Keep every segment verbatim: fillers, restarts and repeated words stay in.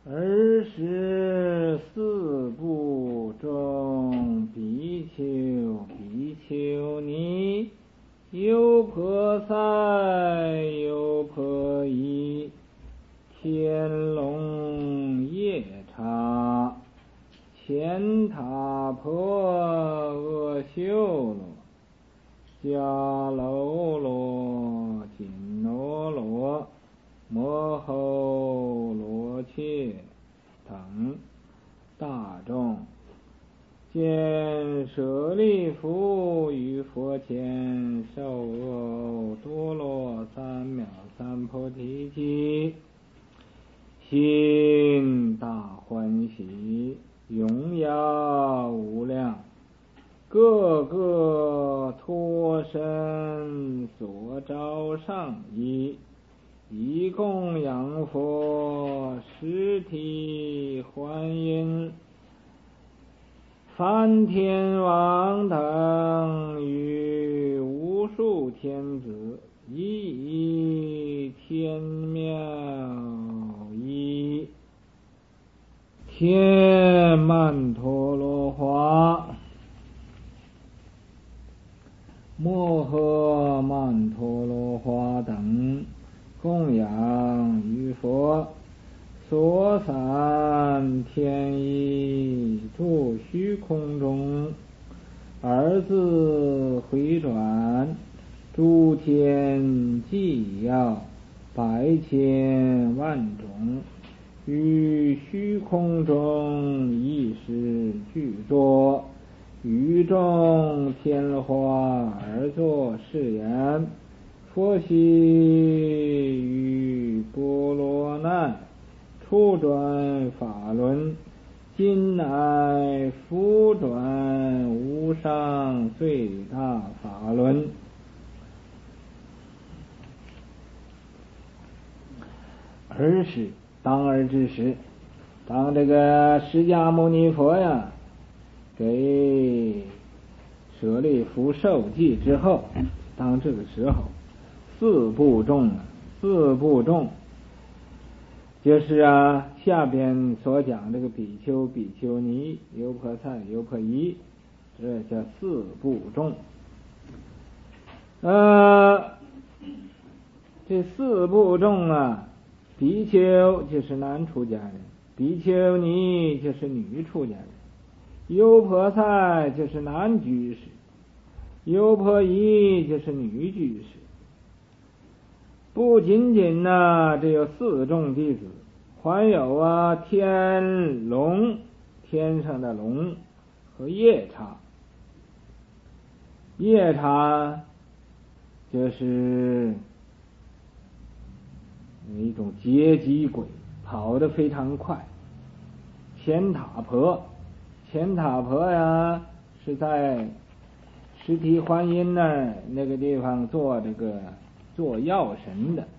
尔时四部中比丘、比丘尼、优婆塞、优婆夷、天龙夜叉、乾闼婆、阿修罗、迦楼罗、紧罗罗、摩吼罗伽等大众，见舍利弗于佛前受恶多罗三藐三菩提记，心大欢喜，荣耀无量，各个脱身所招上衣，以供养佛实体还因，梵天王等与无数天子，一天妙一天曼陀罗花、摩诃曼陀罗花等供养于佛，所散天衣住虚空中，而自回转，诸天纪要百千万种，于虚空中一时具作，于众天花而作是言：佛悉于波罗难初转法轮，今乃复转无上最大法轮。尔时，当尔之时，当这个释迦牟尼佛呀给舍利弗受记之后，当这个时候，四部众啊，四部众就是啊下边所讲这个比丘、比丘尼、优婆塞、优婆夷，这叫四部众。呃，这四部众啊，比丘就是男出家人，比丘尼就是女出家人，优婆塞就是男居士，优婆夷就是女居士。不仅仅呢、啊，这有四众弟子，还有啊天龙，天上的龙和夜叉。夜叉就是一种劫机鬼，跑得非常快。乾闼婆，乾闼婆呀是在实体还因那儿那个地方做这个做药神的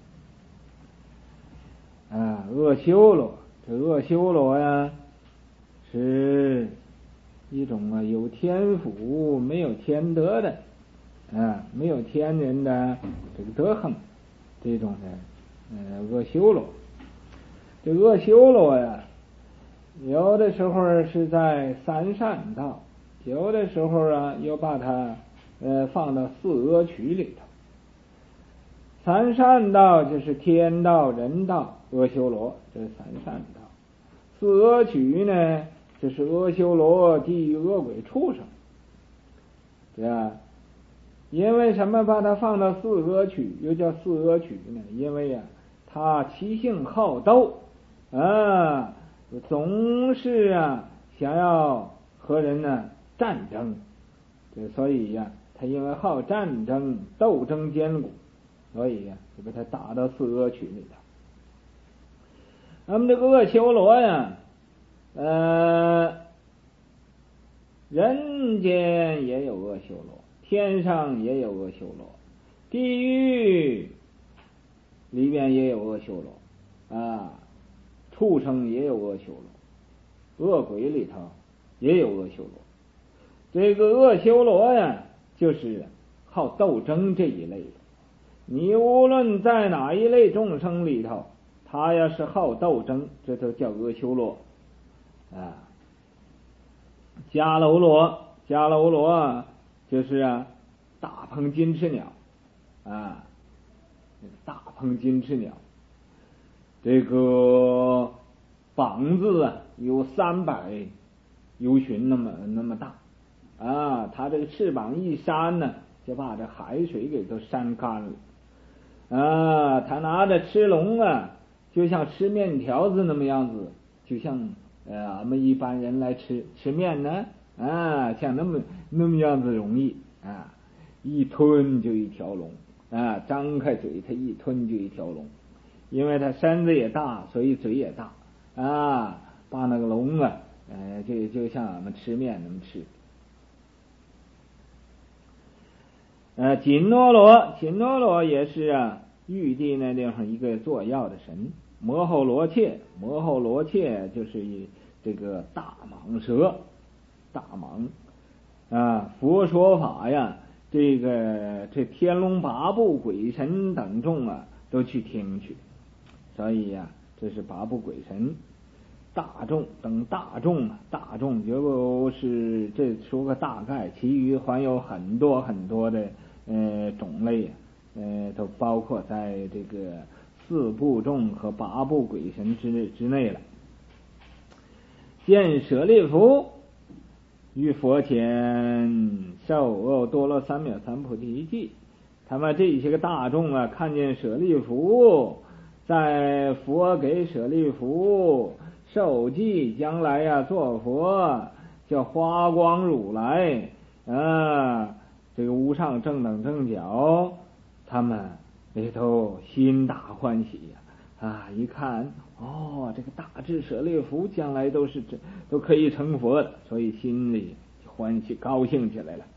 啊。阿修罗，这阿修罗呀是一种啊有天赋没有天德的啊，没有天人的这个德行，这种的呃阿修罗。这阿修罗呀，有的时候是在三善道，有的时候啊又把它呃放到四阿趣里头。三善道就是天道、人道、阿修罗，这是三善道。四阿趣呢，就是阿修罗、地狱、恶鬼、畜生，对吧？因为什么把它放到四阿趣，又叫四阿趣呢？因为呀、啊，他其性好斗啊，总是啊想要和人呢战争，这所以呀、啊，他因为好战争，斗争坚固，所以呀、啊，就把他打到四阿趣里头。那么这个阿修罗呀，呃，人间也有阿修罗，天上也有阿修罗，地狱里边也有阿修罗啊，畜生也有阿修罗，恶鬼里头也有阿修罗。这个阿修罗呀，就是好斗争这一类的。你无论在哪一类众生里头， 他要是好斗争，这都叫阿修罗啊。迦楼罗，迦楼罗就是啊大鹏金翅鸟啊，大鹏金翅鸟，这个膀子啊有三百由旬那么那么大啊，它这个翅膀一扇呢，就把这海水给都扇干了啊。他拿着吃笼啊，就像吃面条子那么样子，就像呃俺们一般人来吃吃面呢啊，像那么那么样子容易啊，一吞就一条龙啊，张开嘴他一吞就一条龙，因为他身子也大，所以嘴也大啊，把那个龙啊，呃，就就像俺们吃面那么吃。呃，紧罗罗，紧罗罗也是啊，玉帝那地方一个做药的神。摩后罗切，摩后罗切就是这个大蟒蛇，大蟒啊，佛说法呀，这个这天龙八部鬼神等众啊，都去听去，所以呀、啊，这是八部鬼神。大众等大众啊，大众就是这说个大概，其余还有很多很多的呃种类啊，呃都包括在这个四部众和八部鬼神之之内了。见舍利弗于佛前受多罗三藐三菩提记，他们这些个大众啊，看见舍利弗，在佛给舍利弗受记，将来呀、啊、做佛，叫花光如来啊，这个无上正等正觉，他们里头心大欢喜呀、啊！啊，一看哦，这个大智舍利弗将来都是这都可以成佛的，所以心里欢喜高兴起来了，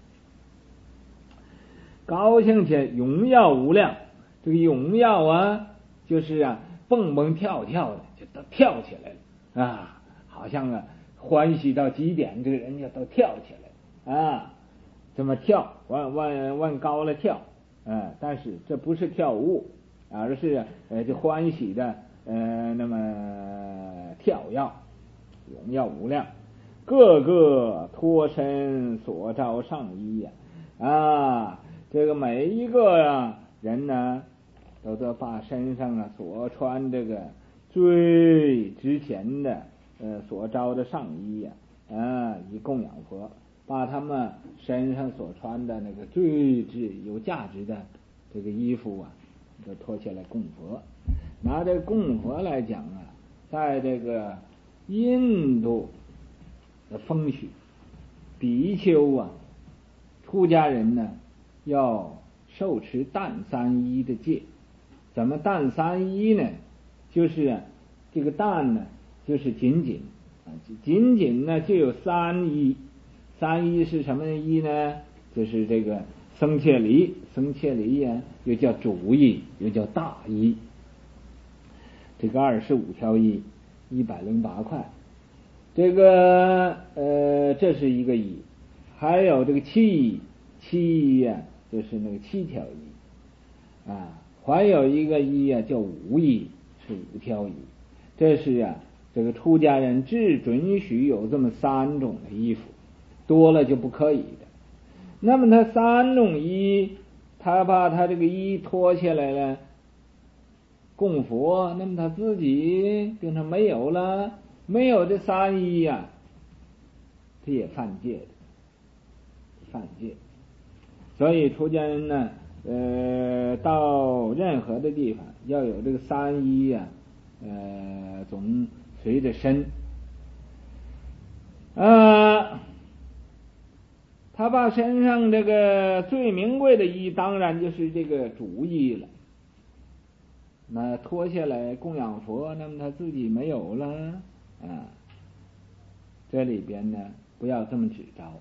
高兴起来，荣耀无量。这个荣耀啊，就是啊蹦蹦跳跳的，就都跳起来了。啊，好像啊欢喜到极点，这个人家都跳起来啊，这么跳，往往往高了跳，啊，但是这不是跳舞，而是呃就欢喜的呃那么跳跃，荣耀无量，个个脱身所招上衣呀、啊，啊，这个每一个呀人呢，都得把身上啊所穿这个最值钱的呃所招的上衣呀、啊，啊，以供养佛，把他们身上所穿的那个最值有价值的这个衣服啊，都脱下来供佛。拿这供佛来讲啊，在这个印度的风俗，比丘啊，出家人呢要受持淡三衣的戒。怎么淡三衣呢？就是啊，这个淡呢，就是仅仅啊，仅仅呢就有三衣，三衣是什么衣呢？就是这个僧伽梨，僧伽梨呀，又叫主衣，又叫大衣。这个二十五条衣，一百零八块。这个呃，这是一个衣，还有这个七衣，七衣呀，就是那个七条衣啊。还有一个衣啊，叫五衣，是五条衣。这是啊，这个出家人只准许有这么三种的衣服，多了就不可以的。那么他三种衣，他把他这个衣脱下来了，供佛，那么他自己变成没有了，没有这三衣呀、啊，他也犯戒的，犯戒。所以出家人呢，呃，到任何的地方要有这个三衣呀、啊，呃，总随着身。呃，他把身上这个最名贵的衣，当然就是这个主衣了。那脱下来供养佛，那么他自己没有了啊。这里边呢，不要这么指招。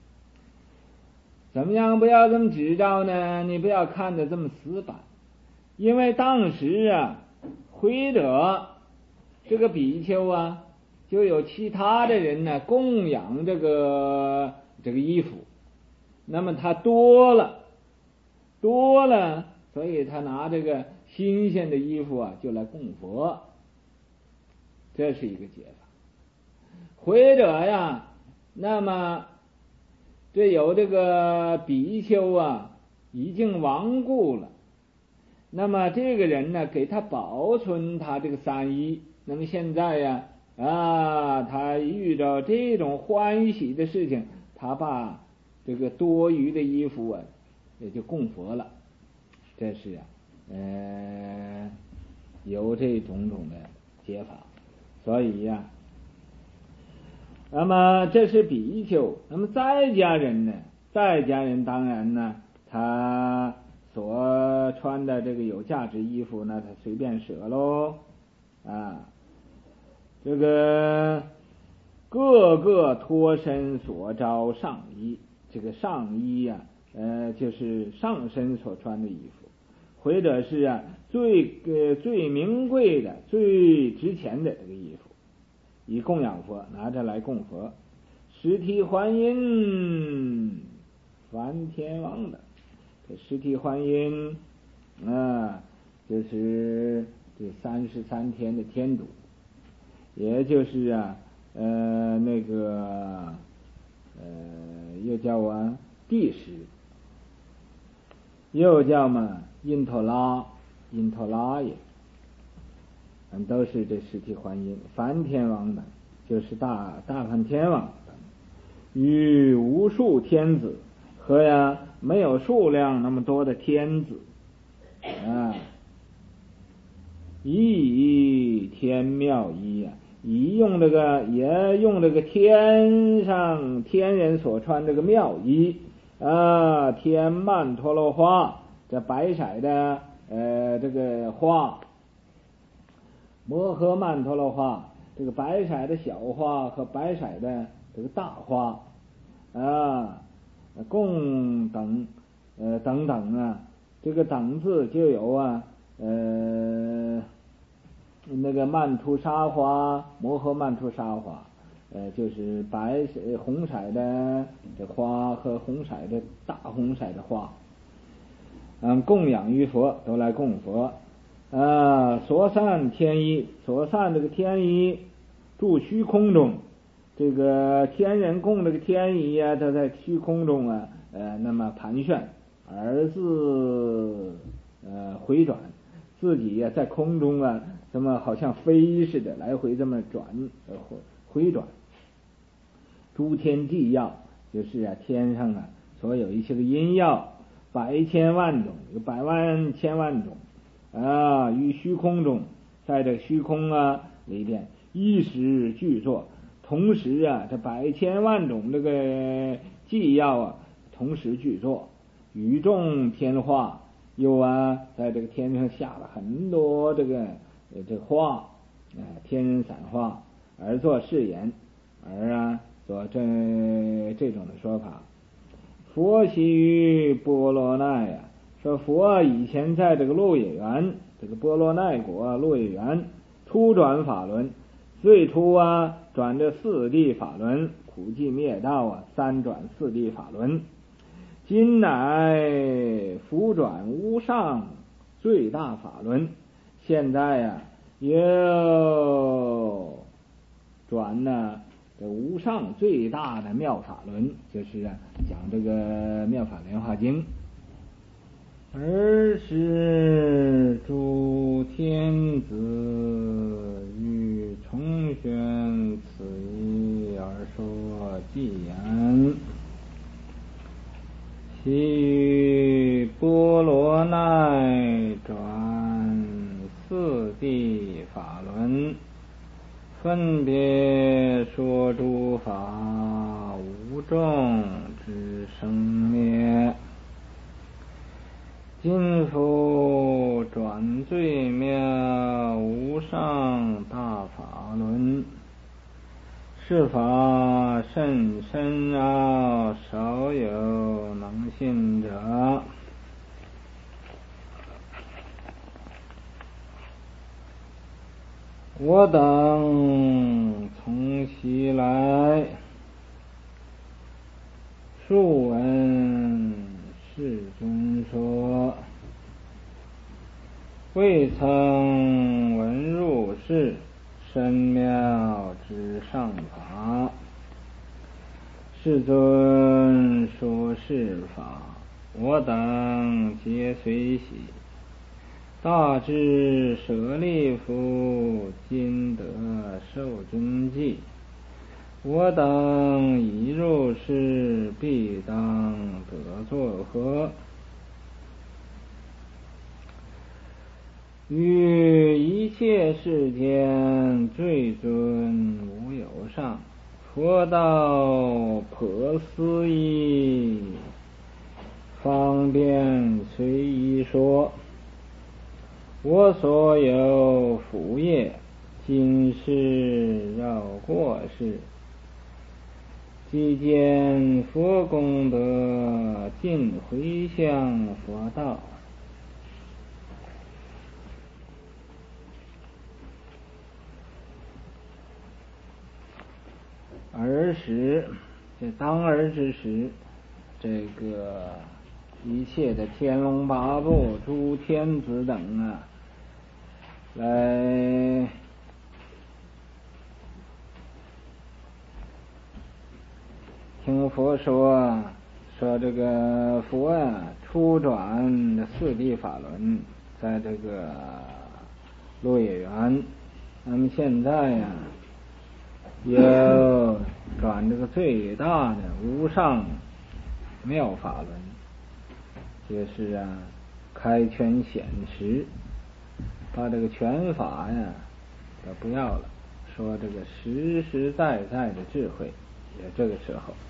怎么样不要这么指招呢？你不要看得这么死板，因为当时啊，回者这个比丘啊，就有其他的人呢供养这个这个衣服，那么他多了，多了，所以他拿这个新鲜的衣服啊就来供佛，这是一个解法。或者呀，那么这有这个比丘啊已经亡故了，那么这个人呢给他保存他这个三衣，那么现在呀啊他遇到这种欢喜的事情，他把这个多余的衣服啊也就供佛了，这是啊呃有这种种的解法。所以呀、啊那么这是比丘。那么在家人呢，在家人当然呢他所穿的这个有价值衣服呢，他随便舍喽啊。这个各个脱身所着上衣，这个上衣呀、啊，呃，就是上身所穿的衣服，或者是啊最呃最名贵的、最值钱的这个衣服，以供养佛，拿着来供佛。实体还阴梵天王的，这实体还阴啊，就是这三十三天的天主，也就是啊呃那个呃又叫啊地时，又叫嘛因陀拉，因陀拉也，嗯，都是这实体还阴。梵天王的就是大大梵天王的，与无数天子和呀没有数量那么多的天子啊，以天妙衣啊，以用这个也用这个天上天人所穿这个妙衣啊，天曼陀罗花，这白色的呃这个花，摩诃曼陀罗花，这个白色的小花和白色的这个大花啊，共等呃等等啊，这个等字就有啊呃那个曼荼沙花，摩诃曼荼沙花，呃就是白色红色的这花和红色的大红色的花，嗯，供养于佛，都来供佛啊。所散天衣，所散这个天衣住虚空中，这个天人供这个天衣啊，它在虚空中啊呃那么盘旋，而自呃回转，自己呀、啊、在空中啊这么好像飞似的来回这么转呃回转。诸天地药，就是啊天上啊所有一些个阴药，百千万种，有百万千万种啊，于虚空中，在这虚空啊里边一时具作，同时啊这百千万种这个剂药啊同时具作，宇众天花，又啊在这个天上下了很多这个呃这花啊、呃、天人散花，而作誓言，而啊做这这种的说法。佛昔于波罗奈呀、啊，说佛以前在这个鹿野园，这个波罗奈国鹿野园初转法轮，最初啊转这四谛法轮，苦寂灭道啊三转四谛法轮，今乃复转无上最大法轮，现在呀、啊、又转呢这无上最大的妙法轮，就是啊讲这个妙法莲华经。尔时诸天子欲重宣此义而说偈言：昔于波罗奈转四谛法轮，分别说诸法无众之生灭，今复转最妙无上大法轮，是法甚深奥，少有能信者。我等从昔来数闻世尊说， 未曾闻入世，深妙之上法。世尊说是法，我等皆随喜。大智舍利弗，今得受尊记。我等已入世，必当得作何？于一切世间，最尊无有上。佛道婆思议，方便随意说。我所有福业，今世绕过世。即见佛功德，尽回向佛道。尔时，这当儿之时，这个一切的天龙八部、诸天子等啊，来听佛说，说这个佛啊，初转四谛法轮，在这个鹿野园。那么现在呀、啊。要转这个最大的无上妙法轮，就是啊开权显实，把这个权法呀都不要了，说这个实实在在的智慧。也这个时候，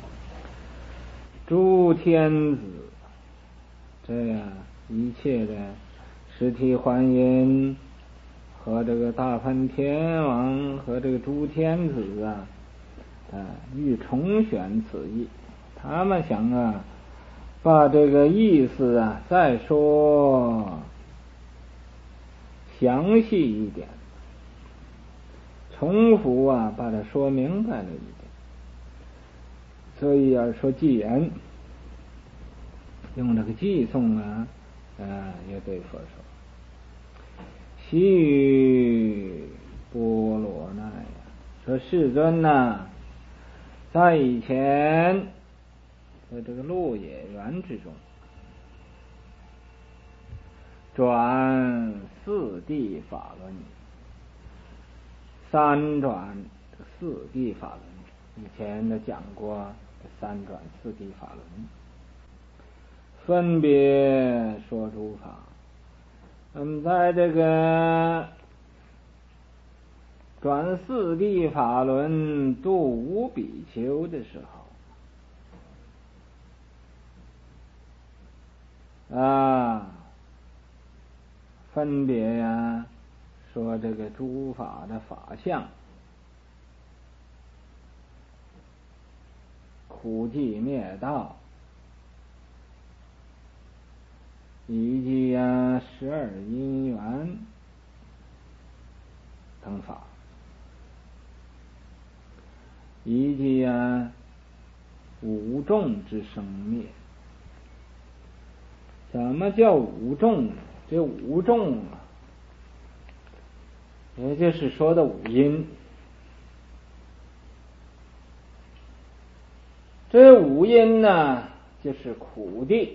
诸天子这样一切的实体还因和这个大梵天王和这个诸天子啊，啊，欲重选此意，他们想啊，把这个意思啊再说详细一点，重复啊把它说明白了一点。所以要说偈言，用这个偈颂啊，啊，也对佛说。其余波罗那呀，说世尊呐、啊，在以前在这个鹿野园之中，转四谛法轮，三转四谛法轮。以前的讲过三转四谛法轮，分别说诸法。那么在这个转四谛法轮度无比丘的时候啊，分别呀、啊、说这个诸法的法相，苦寂灭道，以及呀十二因缘等法，以及呀五众之生灭。什么叫五众？这五众啊，也就是说的五因。这五因呢，就是苦谛。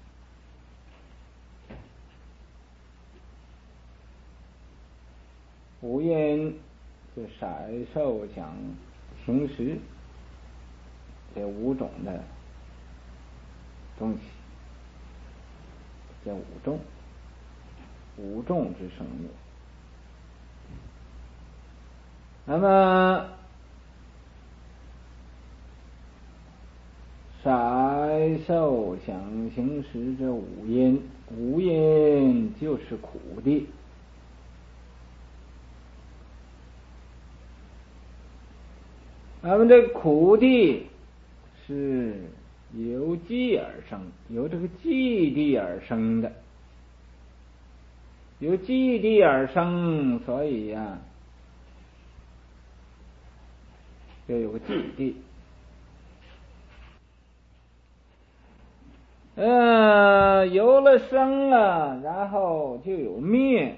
五因就色受想行识这五种的东西，叫五众，五众之生灭。那么色受想行识这五因，五因就是苦谛。那么这苦谛是由寂而生，由这个寂谛而生的，由寂谛而生，所以呀、啊，就有个寂谛。 呃，有了生了，然后就有灭。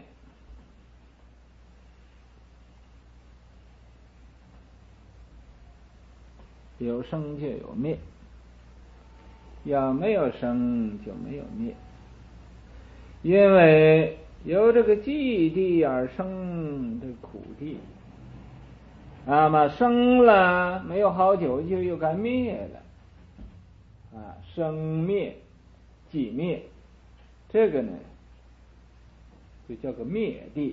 有生就有灭，要没有生就没有灭。因为由这个寂地而生这苦地，那么生了没有好久就又该灭了啊，生灭寂灭，这个呢就叫个灭地。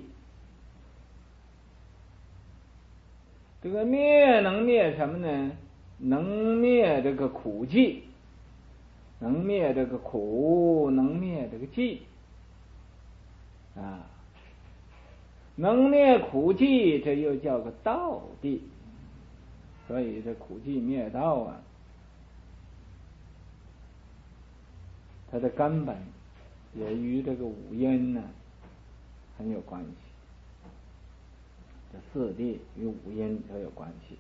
这个灭能灭什么呢？能灭这个苦寂，能灭这个苦，能灭这个寂啊，能灭苦寂，这又叫个道地。所以这苦寂灭道啊，它的根本也与这个五阴呢很有关系。这四谛与五阴都有关系。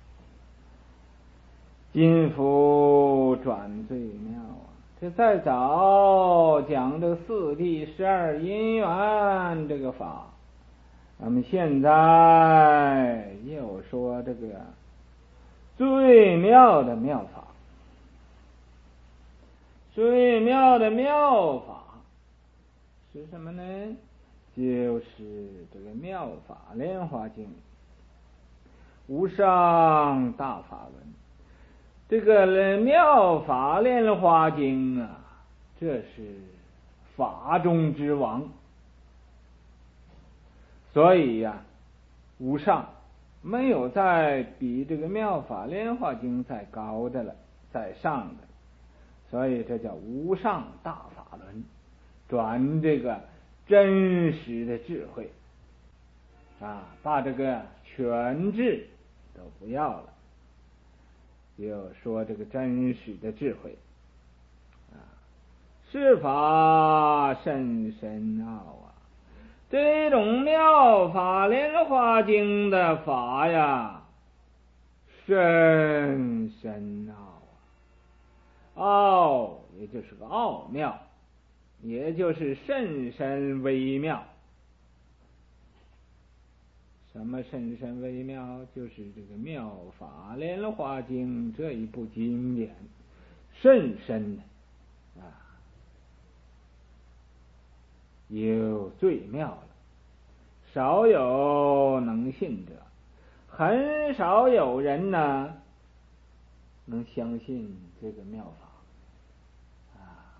今复转最妙啊！这再早讲这个四谛十二因缘这个法，那么现在又说这个最妙的妙法。最妙的妙法是什么呢？就是这个妙法莲华经无上大法文。这个妙法莲华经啊，这是法中之王，所以呀、啊，无上没有再比这个妙法莲华经再高的了，再上的，所以这叫无上大法轮，转这个真实的智慧啊，把这个全智都不要了，就说这个真实的智慧啊，是法甚深奥啊！这种妙法莲华经的法呀，甚深奥啊！奥也就是个奥妙，也就是甚深微妙。什么甚深微妙？就是这个妙法莲华经这一部经典甚深啊，有最妙了，少有能信者，很少有人呢能相信这个妙法啊，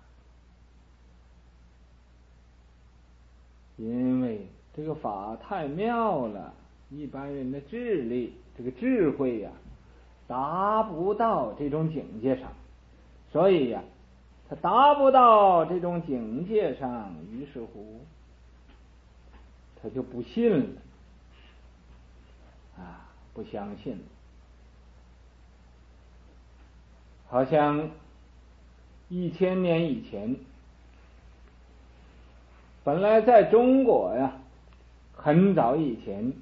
因为这个法太妙了，一般人的智力这个智慧呀、啊、达不到这种境界上，所以呀、啊、他达不到这种境界上，于是乎他就不信了啊，不相信了。好像一千年以前，本来在中国呀，很早以前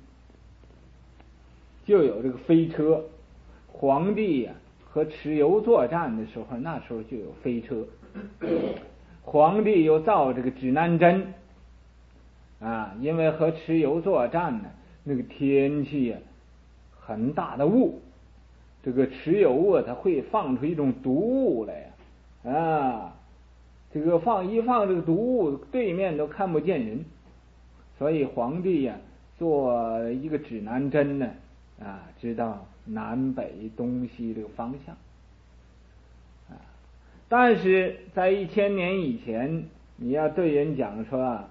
就有这个飞车，皇帝呀和蚩尤作战的时候，那时候就有飞车。皇帝又造这个指南针啊，因为和蚩尤作战呢，那个天气呀很大的雾，这个蚩尤啊，它会放出一种毒雾来呀啊，这个放一放这个毒雾，对面都看不见人，所以皇帝呀、啊、做一个指南针呢啊，知道南北东西这个方向啊。但是在一千年以前，你要对人讲说啊，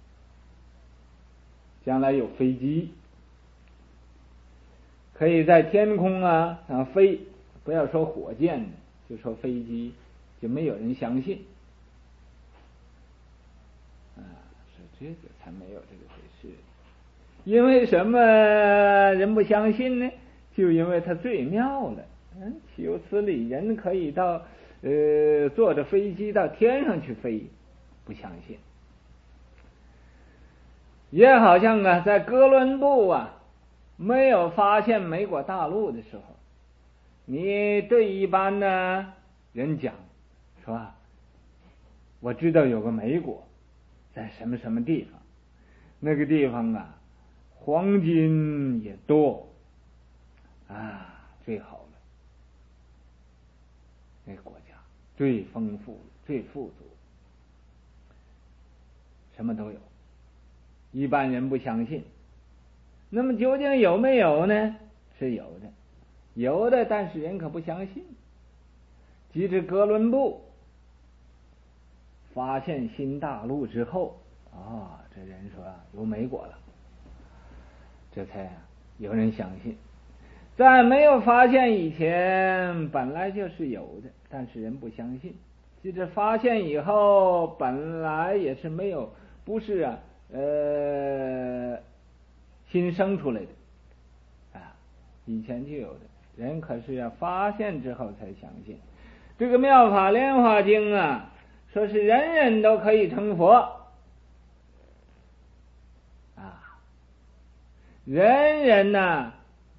将来有飞机可以在天空啊啊飞，不要说火箭，就说飞机，就没有人相信啊，说这个才没有这个回事。因为什么人不相信呢？就因为它最妙了。嗯，岂有此理！人可以到呃坐着飞机到天上去飞，不相信。也好像啊，在哥伦布啊没有发现美国大陆的时候，你对一般呢人讲说我知道有个美国，在什么什么地方，那个地方啊，黄金也多啊，最好了，那个国家最丰富、最富足，什么都有。一般人不相信，那么究竟有没有呢？是有的，有的，但是人可不相信。及至哥伦布发现新大陆之后啊，这人说有美国了，这才有人相信。在没有发现以前，本来就是有的，但是人不相信。及至发现以后，本来也是没有，不是啊，呃，新生出来的啊，以前就有的。人可是要发现之后才相信。这个《妙法莲华经》啊，说是人人都可以成佛啊，人人呐、啊、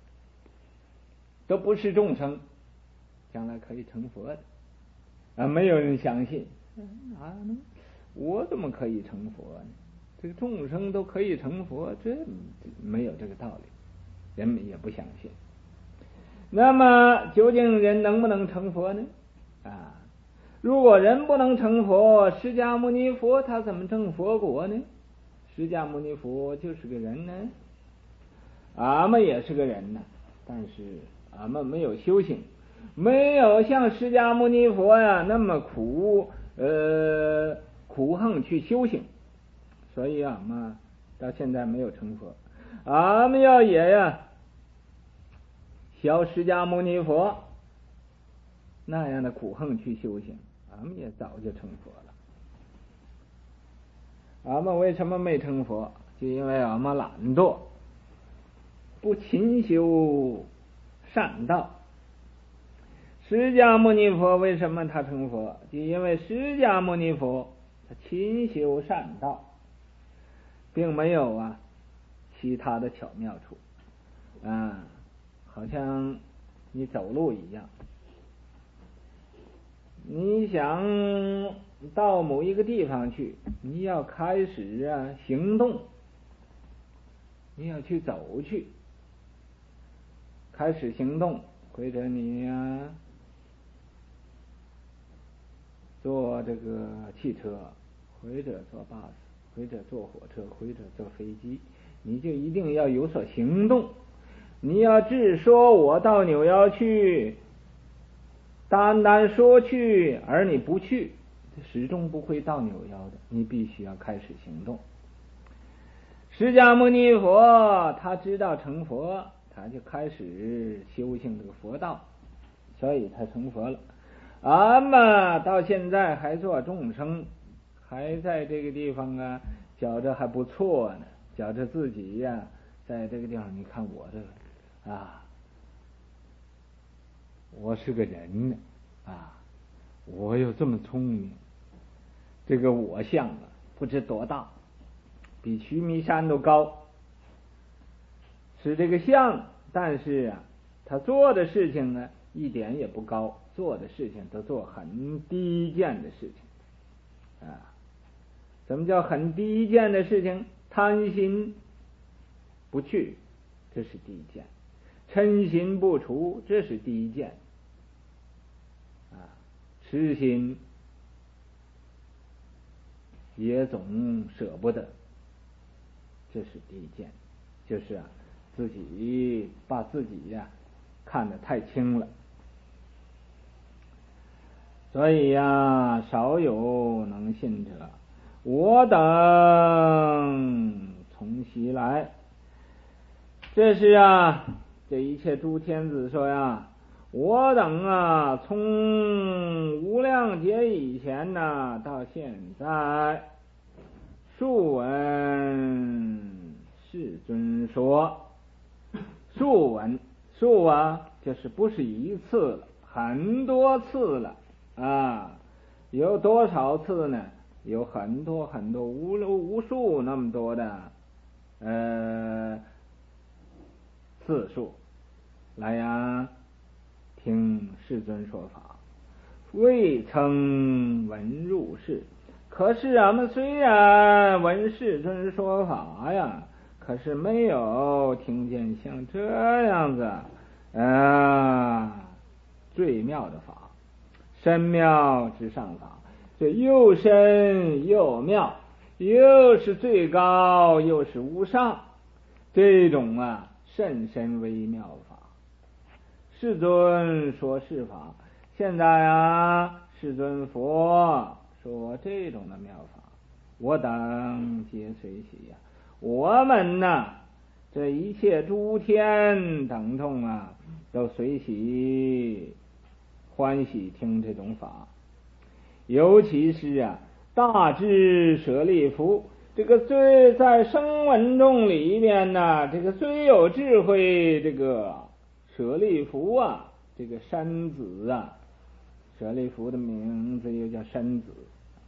都不是众生，将来可以成佛的啊，没有人相信啊，我怎么可以成佛呢？这个众生都可以成佛，这没有这个道理，人们也不相信。那么究竟人能不能成佛呢？啊，如果人不能成佛，释迦牟尼佛他怎么证佛果呢？释迦牟尼佛就是个人呢，俺们也是个人呢，但是俺们没有修行，没有像释迦牟尼佛呀那么苦呃苦横去修行，所以俺们到现在没有成佛。俺们要也呀学释迦牟尼佛那样的苦横去修行，俺们也早就成佛了。俺们为什么没成佛？就因为俺们懒惰，不勤修善道。释迦牟尼佛为什么他成佛？就因为释迦牟尼佛他勤修善道，并没有啊其他的巧妙处啊，好像你走路一样，你想到某一个地方去，你要开始啊行动，你要去走去，开始行动，或者你呀、啊、坐这个汽车，或者坐巴士，或者坐火车，或者坐飞机，你就一定要有所行动。你要只说我到纽约去，单单说去而你不去，始终不会到纽约的，你必须要开始行动。释迦牟尼佛他知道成佛，他就开始修行这个佛道，所以他成佛了。俺们到现在还做众生，还在这个地方啊觉着还不错呢，觉着自己呀、啊、在这个地方，你看我这个啊，我是个人呢啊，我又这么聪明，这个我相啊不知多大，比须弥山都高，是这个相，但是啊他做的事情呢一点也不高，做的事情都做很低贱的事情啊。什么叫很低贱的事情？贪心不去，这是低贱；嗔心不除，这是低贱啊；痴心也总舍不得，这是低贱。就是啊，自己把自己呀、啊、看得太轻了。所以呀、啊，少有能信者。我等从昔来，这是啊，这一切诸天子说呀，我等啊，从无量劫以前呢、啊，到现在，数闻世尊说，数闻数啊，就是不是一次了，很多次了啊，有多少次呢？有很多很多无无数那么多的呃次数来呀听世尊说法，未曾闻入世， 可是俺们虽然闻世尊说法呀，可是没有听见像这样子啊最妙的法，深妙之上法，这又深又妙，又是最高又是无上，这种啊甚深微妙法。世尊说是法，现在啊世尊佛说这种的妙法，我等皆随喜呀、啊。我们呢，这一切诸天等众啊，都随喜欢喜听这种法。尤其是啊，大智舍利弗，这个最在声闻众里面呢，这个最有智慧，这个舍利弗啊，这个山子啊，舍利弗的名字又叫山子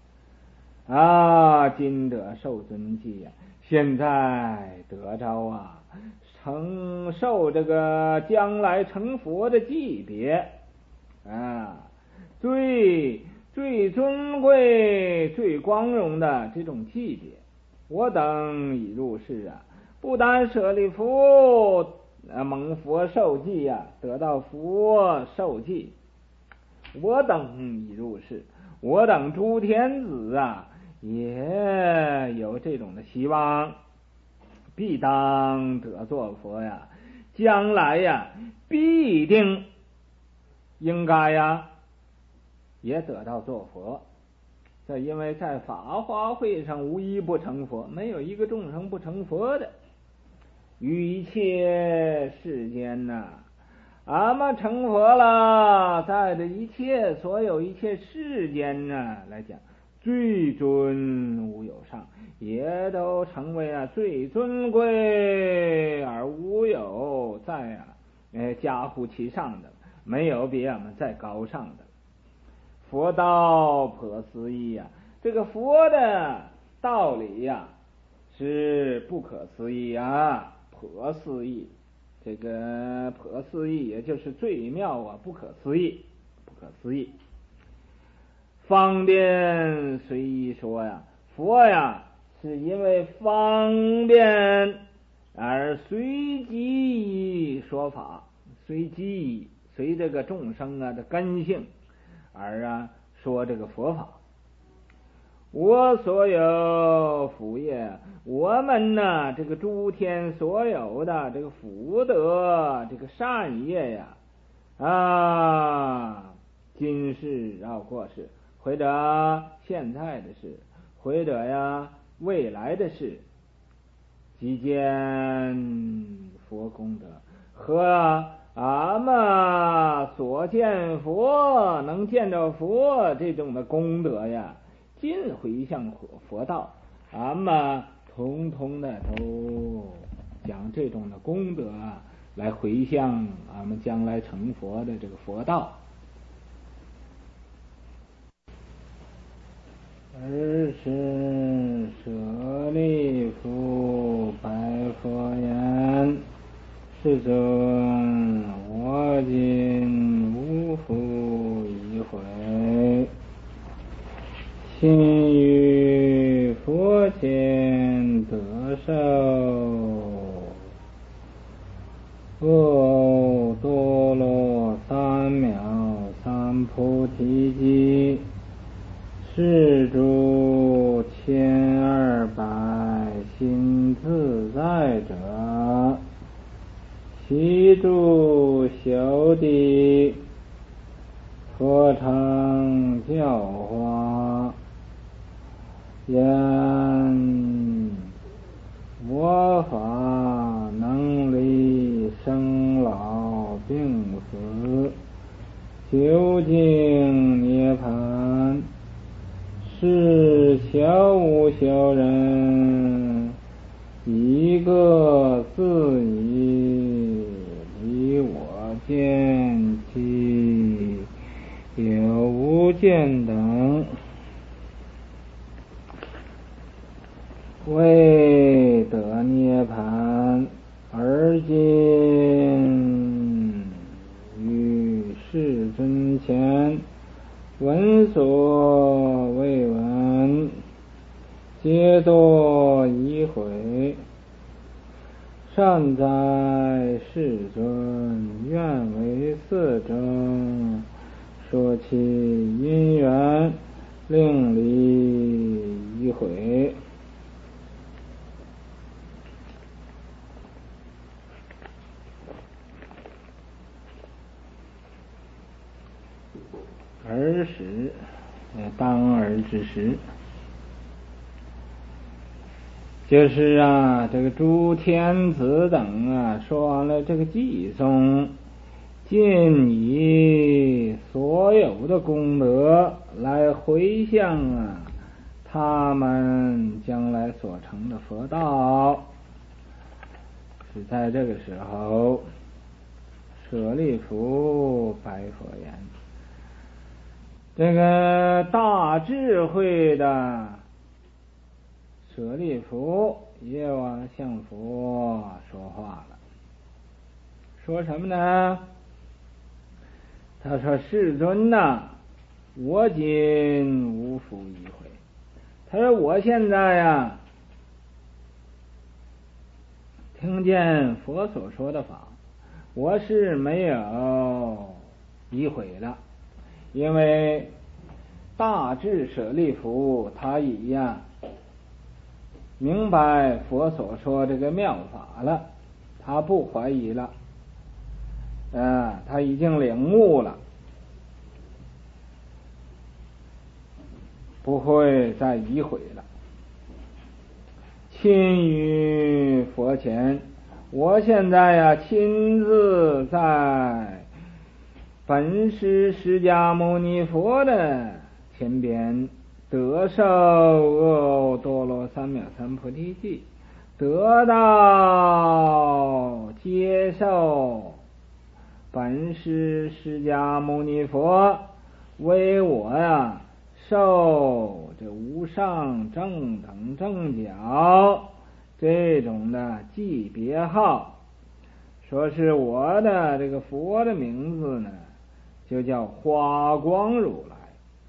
啊，今得受尊记啊，现在得着啊，承受这个将来成佛的级别啊，最最尊贵、最光荣的这种级别。我等已入世啊，不但舍利弗啊蒙佛受记啊，得到佛受记，我等已入世，我等诸天子啊也有这种的希望，必当得作佛呀，将来呀必定应该呀也得到做佛。这因为在法华会上无一不成佛，没有一个众生不成佛的。于一切世间呐、啊，俺们成佛了，在这一切所有一切世间呢来讲，最尊无有上，也都成为啊最尊贵而无有在啊呃加乎其上的，没有比俺们再高尚的。佛道颇思议呀、啊，这个佛的道理呀、啊、是不可思议啊，颇思议。这个颇思议也就是最妙啊，不可思议，不可思议。方便随意说呀，佛呀是因为方便而随机说法，随机随这个众生啊的根性而啊说这个佛法。我所有福业，我们呢这个诸天所有的这个福德，这个善业呀啊，今世啊过世，或者现在的事，或者呀未来的事，即见佛功德和俺们所见佛能见着佛这种的功德呀，尽回向佛道，俺们通通的都讲这种的功德啊，来回向俺们将来成佛的这个佛道。尔时舍利弗白佛言：世尊，我今无复一回，亲于佛前得受阿多罗三藐三菩提记，是诸千二百心自在者，其诸修地合成教化，言我法能离生老病死，究竟涅槃，是小无小人一个自以离我见其有无见等，为得涅槃而今于世尊前闻所未闻， 皆作一回。善哉世尊，愿为四正，说其因缘，令离一回。儿时，当儿之时，就是啊，这个诸天子等啊，说完了这个偈颂，尽以所有的功德来回向啊，他们将来所成的佛道。是在这个时候，舍利弗白佛言：这个大智慧的舍利弗也往向佛说话了。说什么呢？他说：世尊呐，我今无复一回。他说我现在呀，听见佛所说的法，我是没有一回了。因为大智舍利弗他已呀明白佛所说这个妙法了，他不怀疑了，啊，他已经领悟了，不会再疑悔了。亲于佛前，我现在呀亲自在本师释迦牟尼佛的前边得受阿多罗三藐三菩提记，得到接受本师释迦牟尼佛为我呀受这无上正等正觉这种的记别号，说是我的这个佛的名字呢，就叫花光如来。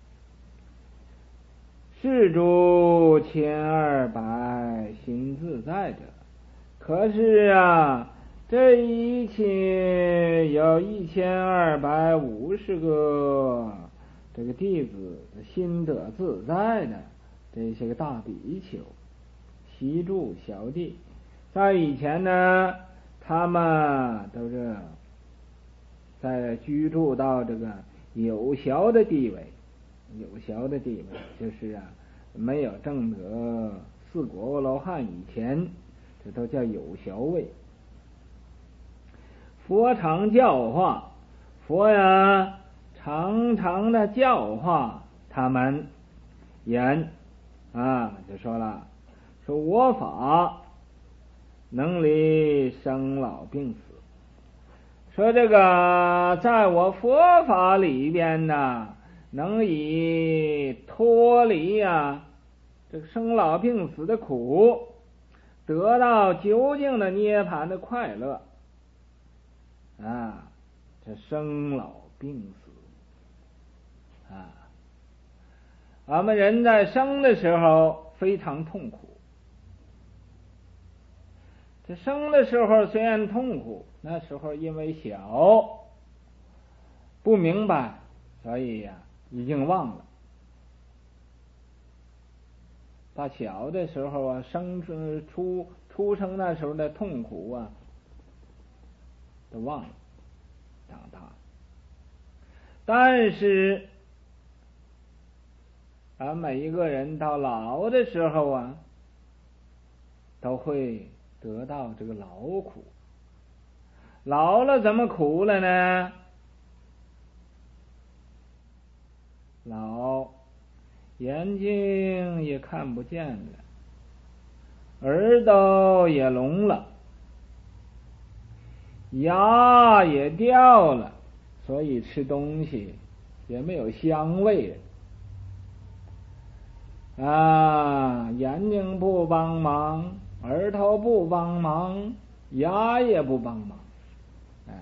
是诸千二百心自在者，可是啊，这一切有一千二百五十个这个弟子心得自在的这些个大比丘、西住小弟，在以前呢，他们都是在居住到这个有小的地位。有小的地位就是啊，没有证得四果阿罗汉以前，这都叫有小位。佛常教化，佛呀常常的教化他们，言啊就说了，说我法能离生老病死。说这个在我佛法里边呢，能以脱离呀、啊、这个生老病死的苦，得到究竟的涅槃的快乐啊！这生老病死啊，我们人在生的时候非常痛苦。这生的时候虽然痛苦，那时候因为小不明白，所以呀、啊、已经忘了。把小的时候啊，生出出生那时候的痛苦啊，都忘了，长大了。但是啊，每一个人到老的时候啊，都会得到这个劳苦。老了怎么苦了呢？老，眼睛也看不见了，耳朵也聋了，牙也掉了，所以吃东西也没有香味了。啊，眼睛不帮忙，耳朵不帮忙，牙也不帮忙。啊，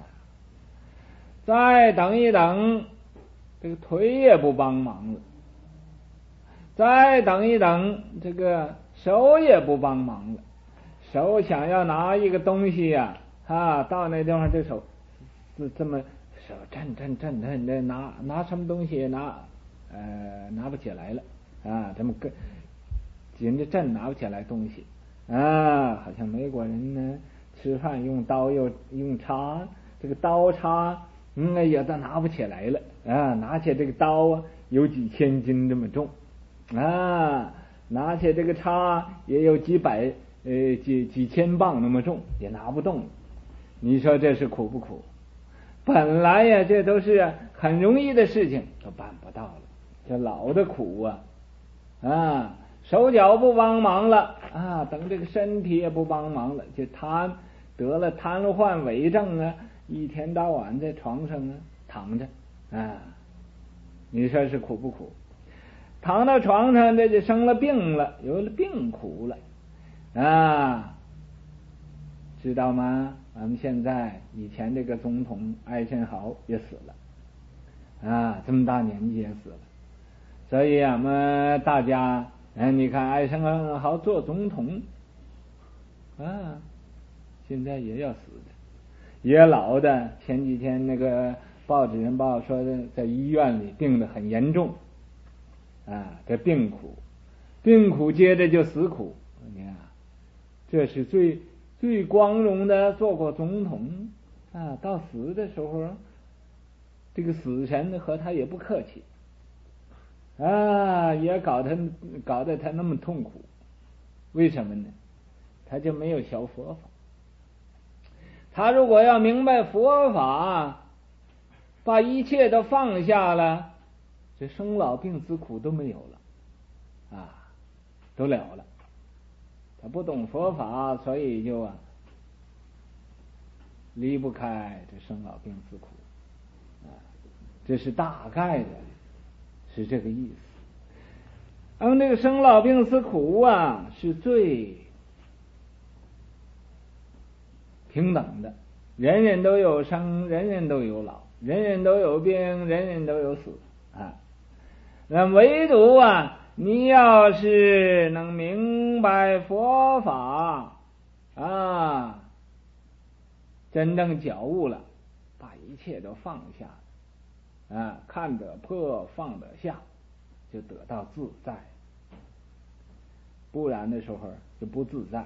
再等一等，这个腿也不帮忙了。 再等一等，这个手也不帮忙了。手想要拿一个东西呀、啊，啊，到那地方这手是这么手震震震震的拿拿什么东西拿呃拿不起来了啊，这么跟紧着震拿不起来东西啊，好像美国人呢吃饭用刀又用叉，这个刀叉嗯也都拿不起来了啊，拿起这个刀啊有几千斤这么重啊，拿起这个叉也有几百呃几几千磅那么重，也拿不动。你说这是苦不苦？本来呀这都是很容易的事情，都办不到了，这老的苦啊啊，手脚不帮忙了啊，等这个身体也不帮忙了，就瘫得了瘫痪痿症啊，一天到晚在床上啊躺着啊，你说是苦不苦？躺到床上这就生了病了，有了病苦了啊，知道吗？我们现在以前这个总统艾森豪也死了啊，这么大年纪也死了，所以我们大家哎，你看艾森豪做总统啊，现在也要死的，也老的。前几天那个报纸人报说在医院里病得很严重啊，这病苦，病苦接着就死苦。你看，这是最最光荣的，做过总统啊，到死的时候，这个死神和他也不客气啊，也搞他搞得他那么痛苦。为什么呢？他就没有学佛法。他如果要明白佛法，把一切都放下了，这生老病死苦都没有了啊，都了了。他不懂佛法，所以就啊离不开这生老病死苦啊，这是大概的，是这个意思。而这个生老病死苦啊，是最平等的，人人都有生，人人都有老，人人都有病，人人都有死啊。那唯独啊，你要是能明白佛法啊，真正觉悟了，把一切都放下啊，看得破，放得下，就得到自在。不然的时候就不自在。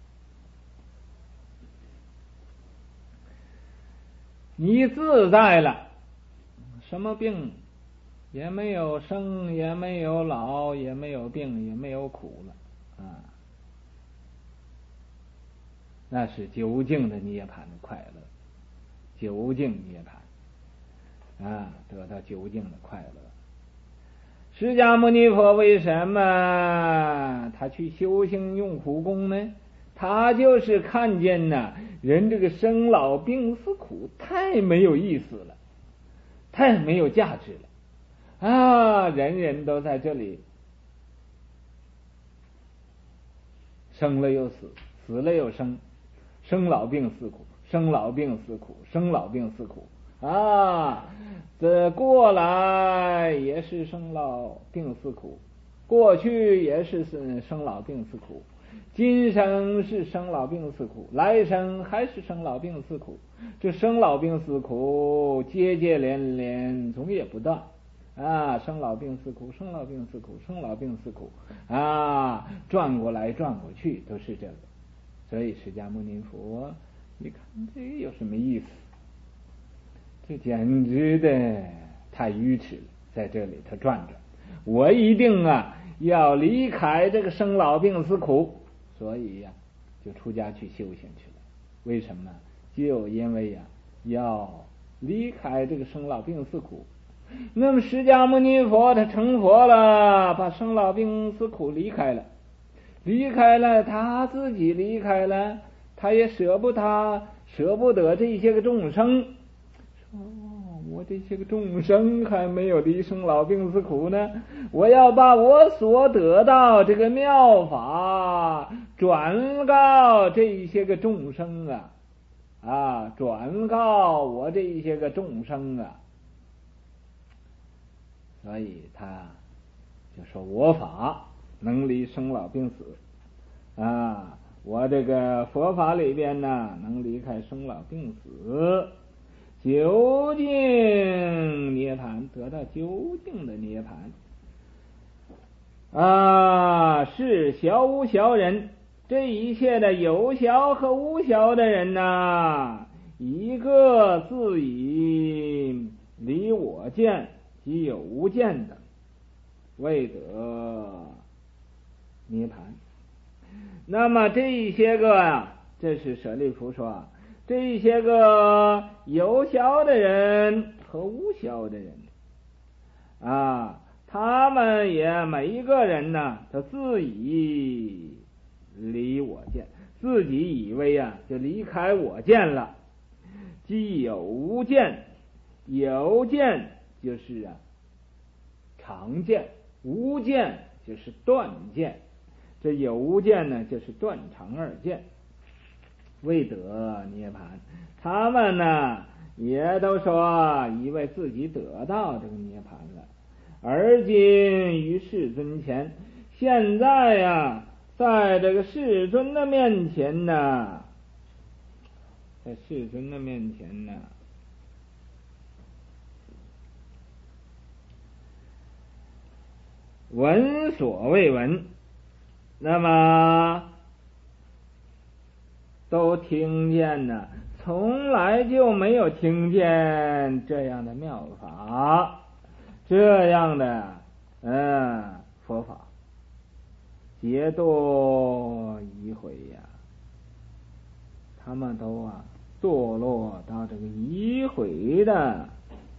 你自在了，什么病也没有，生也没有，老也没有，病也没有苦了啊，那是究竟的涅槃的快乐，究竟涅槃啊，得到究竟的快乐。释迦牟尼佛为什么他去修行用苦功呢？他就是看见呐，人这个生老病死苦太没有意思了，太没有价值了啊！人人都在这里生了又死，死了又生，生老病死苦，生老病死苦，生老病死苦啊！这过来也是生老病死苦，过去也是生老病死苦，今生是生老病死苦，来生还是生老病死苦。这生老病死苦接接连连，总也不断啊！生老病死苦，生老病死苦，生老病死苦啊！转过来转过去都是这个。所以释迦牟尼佛，你看这有什么意思？这简直的太愚痴了，在这里头转转。我一定啊要离开这个生老病死苦，所以呀、啊、就出家去修行去了。为什么？就因为呀、啊、要离开这个生老病死苦。那么释迦牟尼佛他成佛了，把生老病死苦离开了，离开了他自己离开了，他也舍不他舍不得这些个众生。哦，我这些个众生还没有离生老病死苦呢，我要把我所得到这个妙法转告这些个众生啊啊，转告我这些个众生啊，所以他就说我法能离生老病死啊，我这个佛法里边呢，能离开生老病死，究竟涅槃，得到究竟的涅槃啊，是小无小人，这一切的有小和无小的人呐，一个自以离我见即有无见的，未得涅槃。那么这一些个啊，这是舍利弗说，这一些个有小的人和无小的人啊，他们也每一个人呢，都自以离我见，自己以为啊，就离开我见了。既有无见，有见就是啊常见，无见就是断见。这有无见呢，就是断常二见，未得涅槃。他们呢，也都说以为自己得到这个涅槃了。而今于世尊前，现在呀、啊，在这个世尊的面前呢，在世尊的面前呢，闻所未闻，那么都听见呢，从来就没有听见这样的妙法，这样的嗯佛法，劫堕疑毁呀，他们都啊堕落到这个疑毁的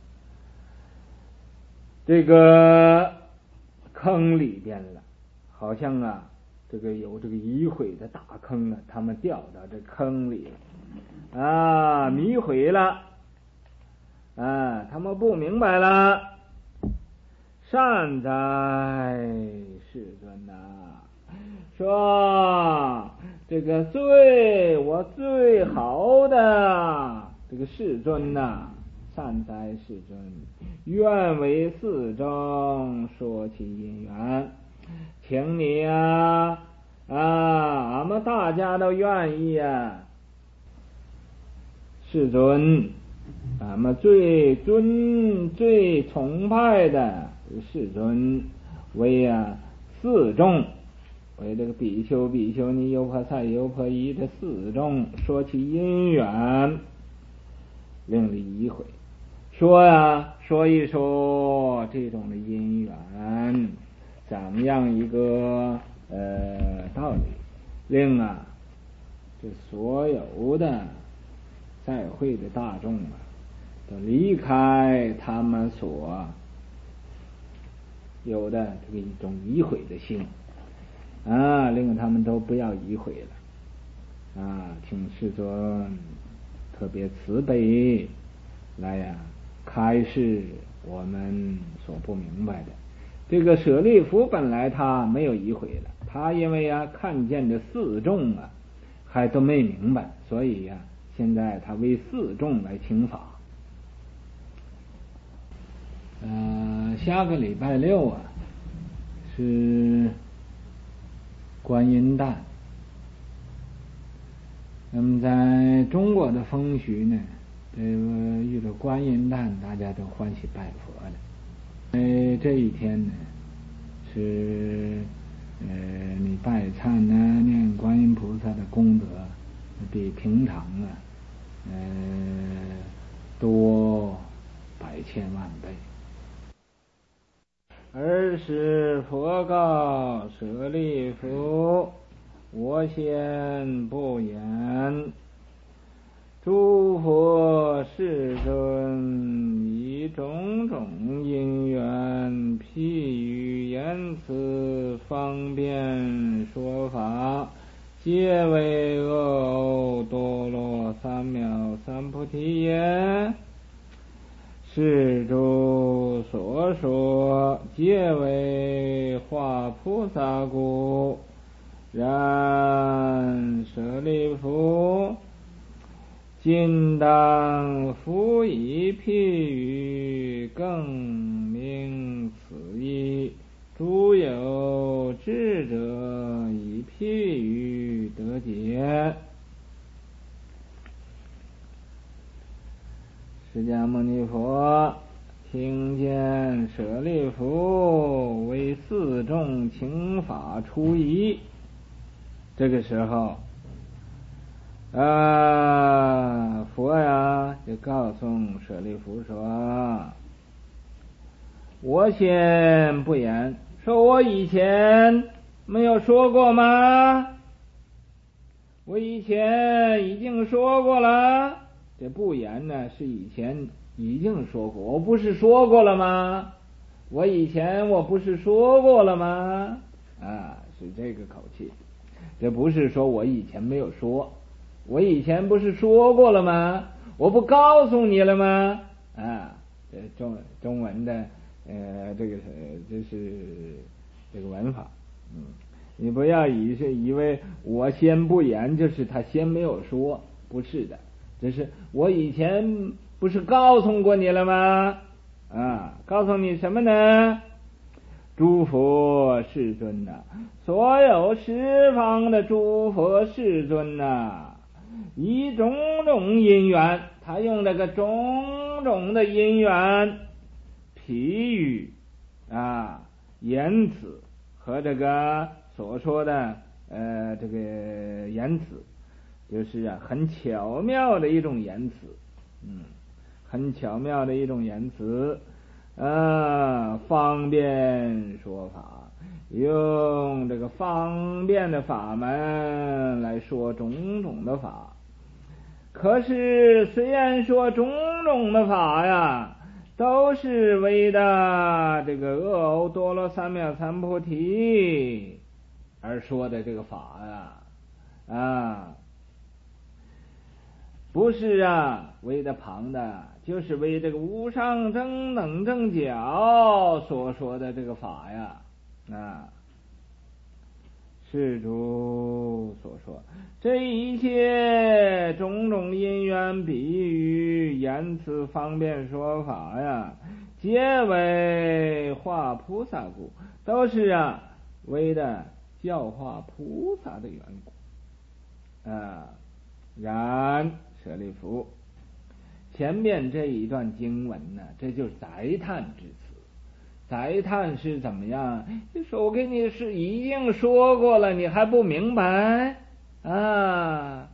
这个坑里边了，好像啊这个有这个疑毁的大坑啊，他们掉到这坑里了啊，迷毁了啊，他们不明白了。善哉世尊呐、啊，说这个最我最好的这个世尊呐、啊，善哉世尊，愿为四众说其因缘，请你啊啊，俺们大家都愿意啊，世尊，俺们最尊最崇拜的世尊为啊四众，为这个比丘比丘尼优婆塞优婆夷这四众说其因缘，令离疑毁。说呀、啊，说一说这种的因缘，怎么样一个呃道理，令啊这所有的在会的大众啊，都离开他们所有的这个一种疑毁的心啊，令他们都不要疑毁了啊，请世尊特别慈悲来呀、啊、开示我们所不明白的。这个舍利弗本来他没有疑毁了，他因为啊看见这四众啊还都没明白，所以呀、啊、现在他为四众来请法。呃，下个礼拜六啊是观音诞。那么在中国的风俗呢，这个遇到观音诞，大家都欢喜拜佛的。呃，这一天呢，是呃你拜忏呢，念观音菩萨的功德，比平常啊，呃多百千万倍。尔时佛告舍利弗，我先不言，诸佛世尊以种种因缘，譬喻言辞，方便说法，皆为阿耨多罗三藐三菩提也。是诸所说，皆为化菩萨故。然舍利弗，今当复以譬喻，更明此义， 诸有智者以譬喻得解。释迦牟尼佛听见舍利弗为四众请法出疑，这个时候啊，佛呀就告诉舍利弗说：我先不言，说我以前没有说过吗？我以前已经说过了。这不言呢，是以前已经说过，我不是说过了吗？我以前我不是说过了吗？啊，是这个口气。这不是说我以前没有说，我以前不是说过了吗？我不告诉你了吗？啊，这中中文的呃，这个这是这个文法，嗯，你不要以是以为我先不言，就是他先没有说，不是的。这是我以前不是告诉过你了吗？啊，告诉你什么呢？诸佛世尊呐、啊，所有十方的诸佛世尊呐、啊，以种种因缘，他用这个种种的因缘譬喻啊言辞和这个所说的呃这个言辞。就是啊，很巧妙的一种言辞，嗯，很巧妙的一种言辞，啊，方便说法，用这个方便的法门来说种种的法。可是虽然说种种的法呀，都是为的这个阿耨多罗三藐三菩提而说的这个法呀，啊。不是啊，为的旁的，就是为这个无上正等正觉所说的这个法呀，啊，世主所说，这一切种种因缘比喻言辞方便说法呀，皆为化菩萨故，都是啊为的教化菩萨的缘故啊，然。舍利弗，前面这一段经文呢，这就是载叹之词。载叹是怎么样？就说我跟你是已经说过了，你还不明白啊？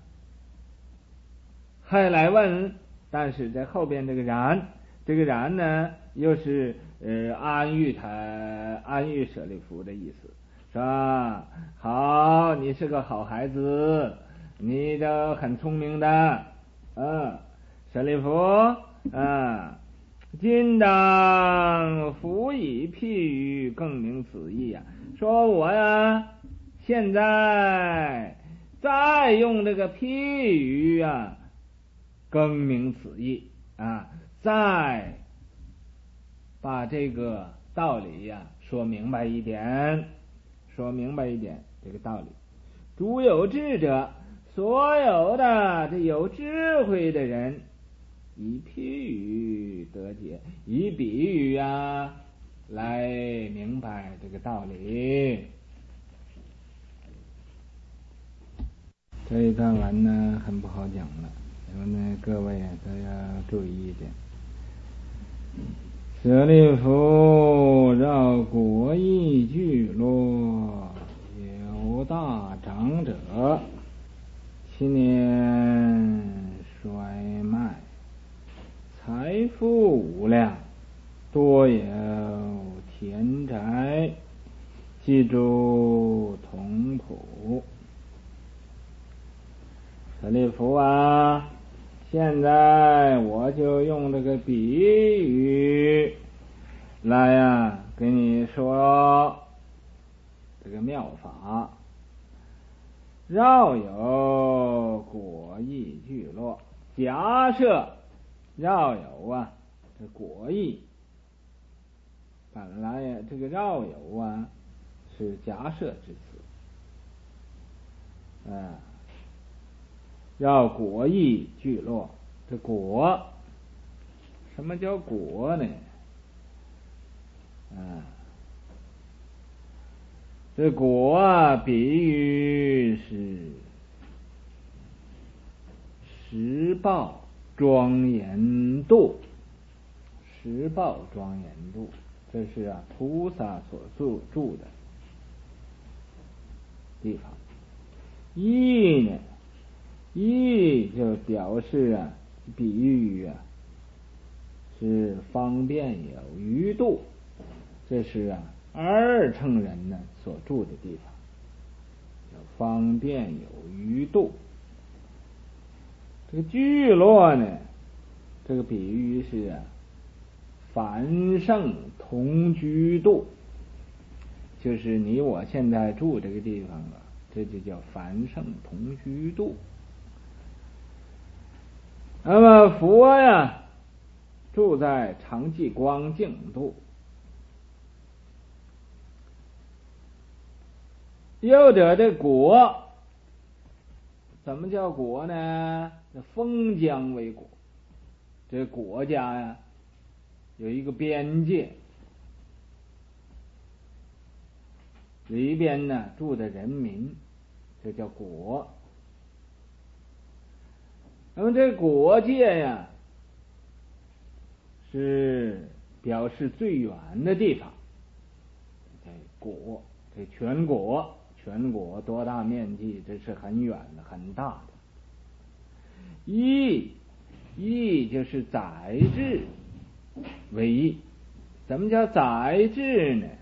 还来问？但是在后边这个然，这个然呢，又是呃安喻他安喻舍利弗的意思，是吧？好，你是个好孩子，你都很聪明的。嗯，舍利弗，啊，今当辅以譬喻，更明此意呀、啊。说我呀，现在再用这个譬喻啊，更明此意啊，再把这个道理呀、啊、说明白一点，说明白一点这个道理。诸有智者。所有的这有智慧的人，以譬喻得解，以比喻啊来明白这个道理。这一段文呢很不好讲了，因为呢各位都要注意一点。舍利弗绕国邑聚落，有大长者。七年衰迈，财富无量，多有田宅，记住同谱。舍利弗啊，现在我就用这个比喻来呀、啊，跟你说这个妙法。绕有国邑聚落，假设绕有啊，这国邑本来呀，这个绕有啊是假设之词，啊，绕国邑聚落，这国，什么叫国呢？啊， 这果啊，比喻是实报庄严度，实报庄严度，这是啊菩萨所住住的地方。义呢，义就表示啊，比喻啊，是方便有余度，这是啊二乘人呢所住的地方，叫方便有余度。这个聚落呢，这个比喻是啊凡圣同居度，就是你我现在住这个地方啊，这就叫凡圣同居度。那么佛呀，住在常寂光净度。又者这果，怎么叫果呢？封疆为果，这国家呀有一个边界，里边呢住的人民，这叫国。那么这国界呀，是表示最远的地方。这国，这全国，全国多大面积？这是很远的，很大的。义，义就是载制为义。怎么叫载制呢？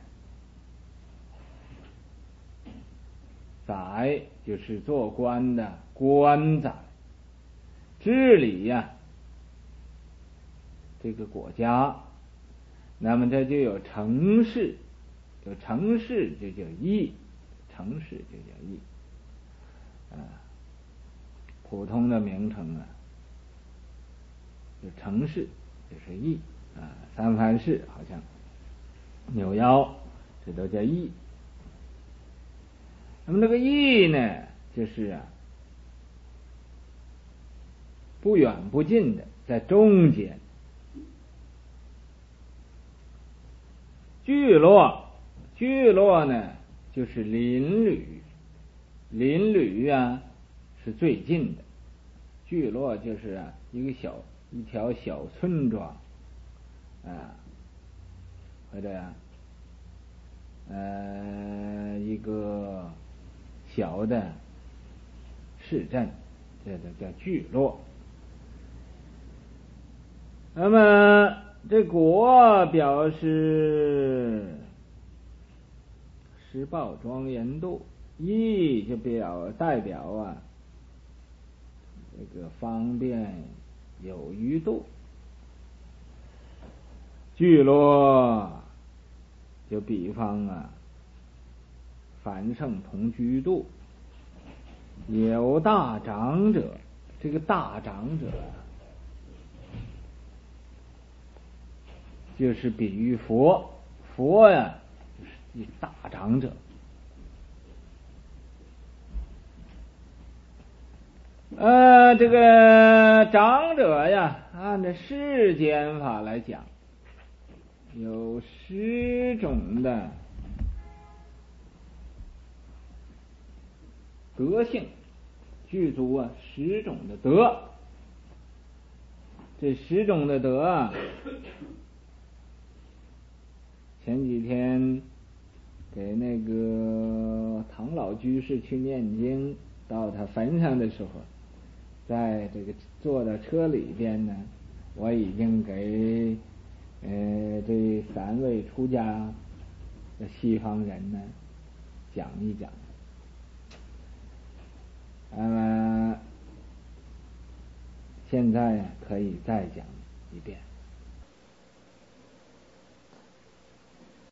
载就是做官的官载，治理呀、啊、这个国家，那么这就有城市，有城市就叫义，城市就叫义啊。普通的名称啊，就城市就是义啊，三藩市好像扭腰，这都叫义。那么这个义呢，就是啊不远不近的，在中间。聚落，聚落呢就是邻里，邻里啊是最近的。聚落就是啊一个小一条小村庄啊，或者啊呃一个小的市镇，这就叫聚落。那么这国表示实报庄严度，义就表代表啊这个方便有余度。聚落就比方啊凡圣同居度。有大长者，这个大长者就是比喻佛，佛呀就是大长者。呃，这个长者呀，按照世间法来讲，有十种的德性，具足啊十种的德。这十种的德啊，前几天给那个唐老居士去念经，到他坟上的时候，在这个坐到车里边呢，我已经给呃这三位出家的西方人呢讲一讲。那么现在可以再讲一遍。